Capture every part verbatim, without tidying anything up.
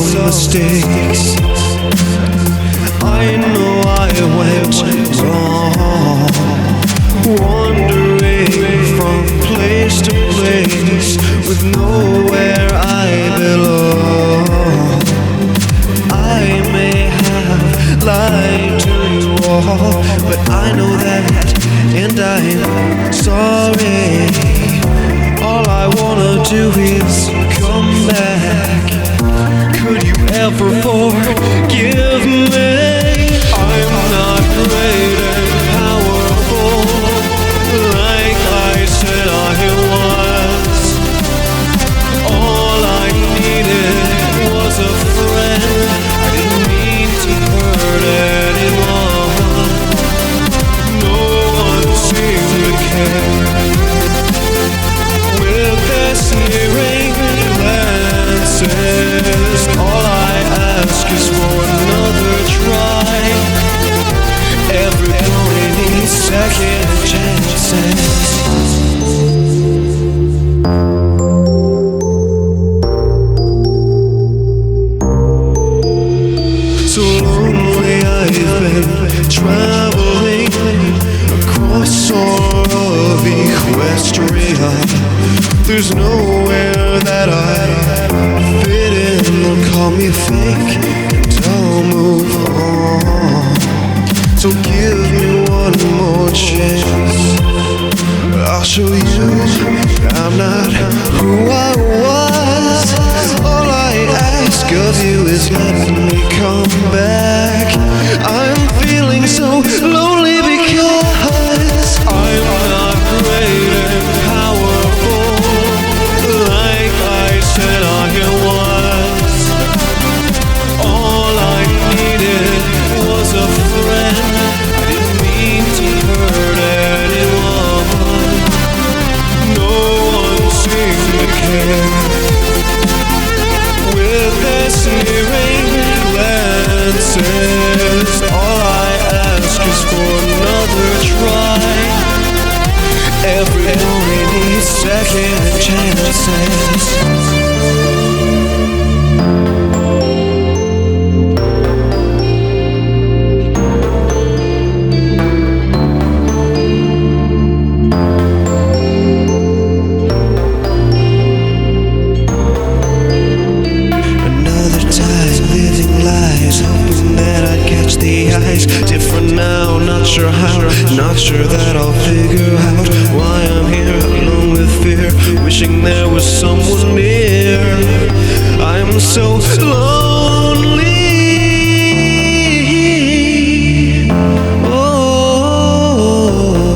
some mistakes. I know I went wrong, wandering from place to place with nowhere I belong. I may have lied to you all, but I know that, and I'm sorry. All I wanna do is come back. Could you ever forgive me? I'm not great and powerful, like I said I was. All I needed was a friend. I didn't mean to hurt anyone. No one seemed to care. With their sneering glances, all I ask is for another try. Everybody needs second chances. So lonely I've been traveling across all of Equestria. There's nowhere that I fit in. They'll call me fake and I'll move on. So give me one more chance. I'll show you I'm not who I was. All I ask of you is let me come back. I'm feeling so lonely because I'm not great and powerful, like I said I was. All I needed was a friend. I didn't mean to hurt anyone. No one seemed to care. With their sneering glances, all I ask is for another try. Everybody needs second chances. Hoping that I'd catch the eyes. Different now, not sure how, not sure that I'll figure out why I'm here alone with fear, wishing there was someone near. I'm so lonely. Oh,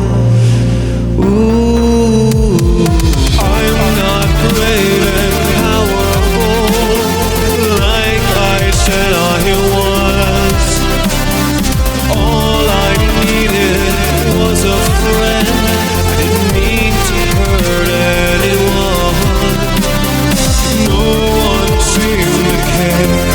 ooh. I'm not great and powerful, like I said I was. All I needed was a friend. I didn't mean to hurt anyone. No one seemed to care.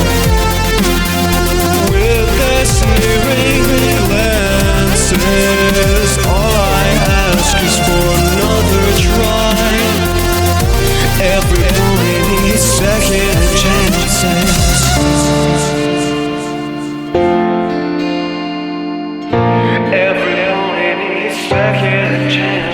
With their sneering glances, all I ask is for another try. Everybody needs second chances. Everybody needs second chance.